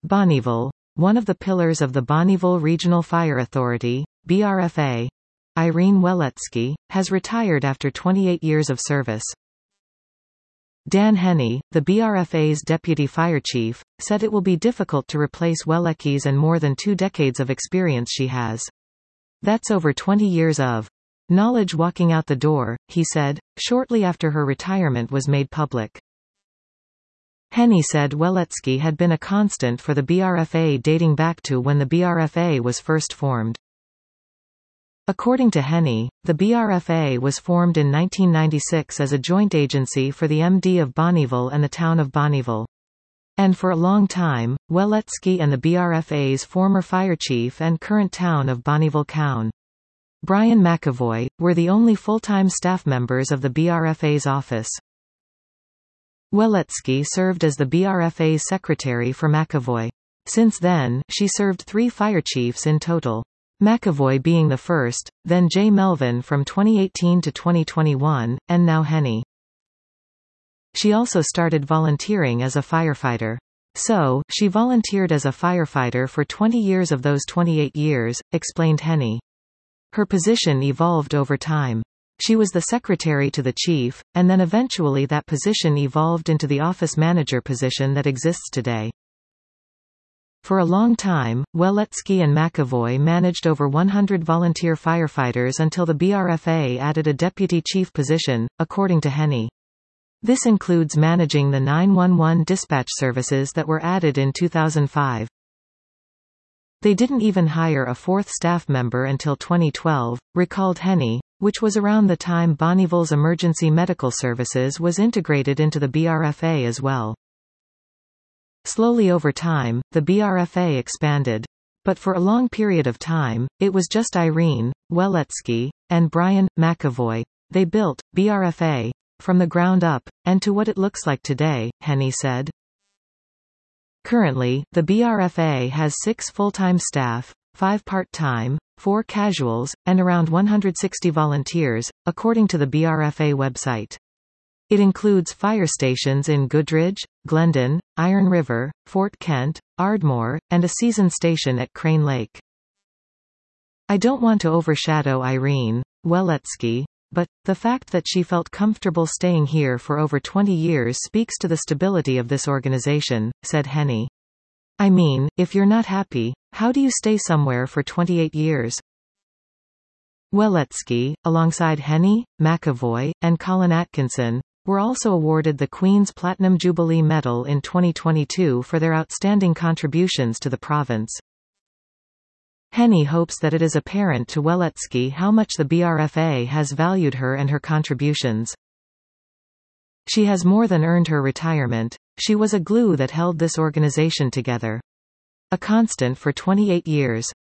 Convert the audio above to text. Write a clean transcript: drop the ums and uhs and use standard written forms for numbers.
Bonnyville, one of the pillars of the Bonnyville Regional Fire Authority, BRFA, Irene Weletsky, has retired after 28 years of service. Dan Henney, the BRFA's deputy fire chief, said it will be difficult to replace Weletsky's and more than 2 decades of experience she has. That's over 20 years of knowledge walking out the door, he said, shortly after her retirement was made public. Henney said Weletsky had been a constant for the BRFA dating back to when the BRFA was first formed. According to Henney, the BRFA was formed in 1996 as a joint agency for the MD of Bonnyville and the town of Bonnyville. And for a long time, Weletsky and the BRFA's former fire chief and current town of Bonnyville Coun. Brian McAvoy, were the only full-time staff members of the BRFA's office. Weletsky served as the BRFA's secretary for McAvoy. Since then, she served 3 fire chiefs in total. McAvoy being the first, then Jay Melvin from 2018 to 2021, and now Henney. She also started volunteering as a firefighter. So, she volunteered as a firefighter for 20 years of those 28 years, explained Henney. Her position evolved over time. She was the secretary to the chief, and then eventually that position evolved into the office manager position that exists today. For a long time, Weletsky and McAvoy managed over 100 volunteer firefighters until the BRFA added a deputy chief position, according to Henney. This includes managing the 911 dispatch services that were added in 2005. They didn't even hire a 4th staff member until 2012, recalled Henney, which was around the time Bonnyville's emergency medical services was integrated into the BRFA as well. Slowly over time, the BRFA expanded. But for a long period of time, it was just Irene Weletsky and Brian McAvoy. They built BRFA from the ground up, and to what it looks like today, Henney said. Currently, the BRFA has 6 full-time staff, 5 part-time, 4 casuals, and around 160 volunteers, according to the BRFA website. It includes fire stations in Goodridge, Glendon, Iron River, Fort Kent, Ardmore, and a season station at Crane Lake. I don't want to overshadow Irene Weletsky, but the fact that she felt comfortable staying here for over 20 years speaks to the stability of this organization, said Henney. I mean, if you're not happy, how do you stay somewhere for 28 years? Weletsky, alongside Henney, McAvoy, and Colin Atkinson, were also awarded the Queen's Platinum Jubilee Medal in 2022 for their outstanding contributions to the province. Henney hopes that it is apparent to Weletsky how much the BRFA has valued her and her contributions. She has more than earned her retirement. She was a glue that held this organization together. A constant for 28 years.